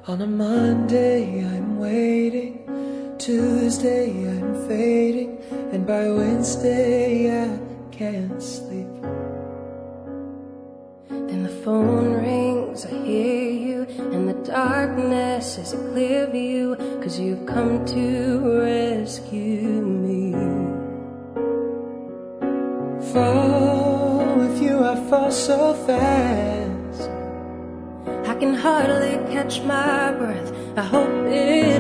On a Monday I'm waiting, Tuesday I'm fading, and by Wednesday I can't sleep. Then the phone rings, I hear you, and the darkness is a clear view, 'cause you've come to rescue me. Fall with you, I fall so fast, I can hardly catch my breath, I hope it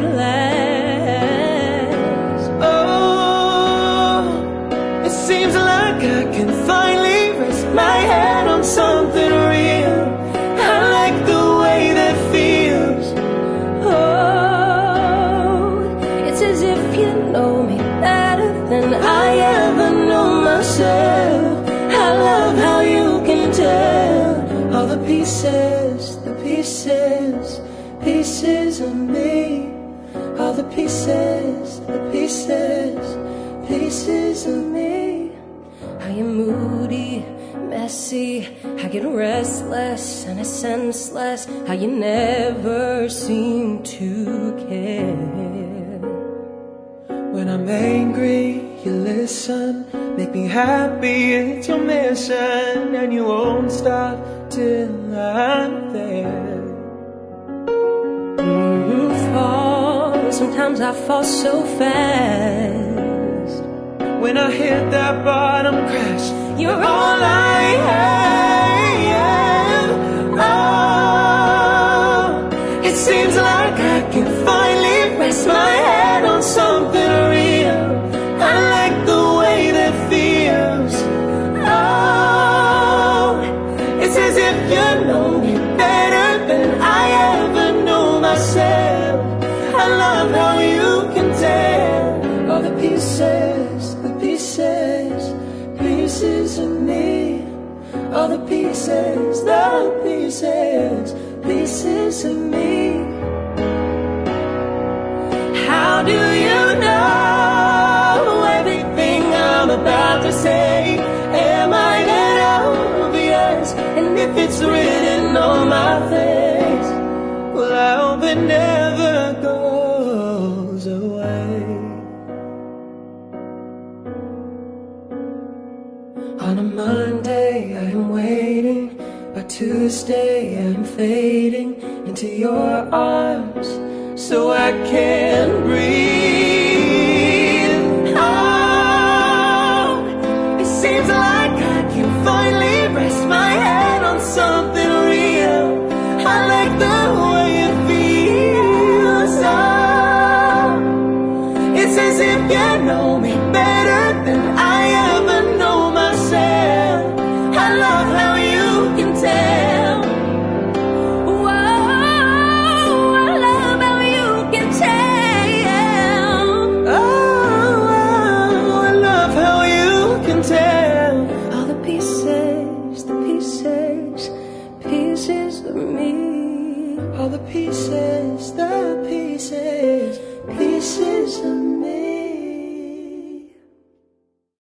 lasts. Oh, it seems like I can finally rest my head on something real. I like the way that feels. Oh, it's as if you know me better than I ever know myself. I love how you can tell all the pieces, pieces of me. All the pieces, pieces of me. How you're moody, messy, I get restless and I senseless. How you never seem to care. When I'm angry, you listen, make me happy, it's your mission, and you won't stop till I'm there. Sometimes I fall so fast. When I hit that bottom crash, you're all I have. Oh, it seems like I can finally rest my head on something real. I like the way that feels. Oh, it's as if you know me better than I ever know myself. I love how you can tell all the pieces, pieces of me. All the pieces, pieces of me. How do you know everything I'm about to say? Am I that obvious? And if it's written on my face, well, I hope it never goes away. On a Monday I'm waiting, by Tuesday I'm fading into your arms, so I can breathe.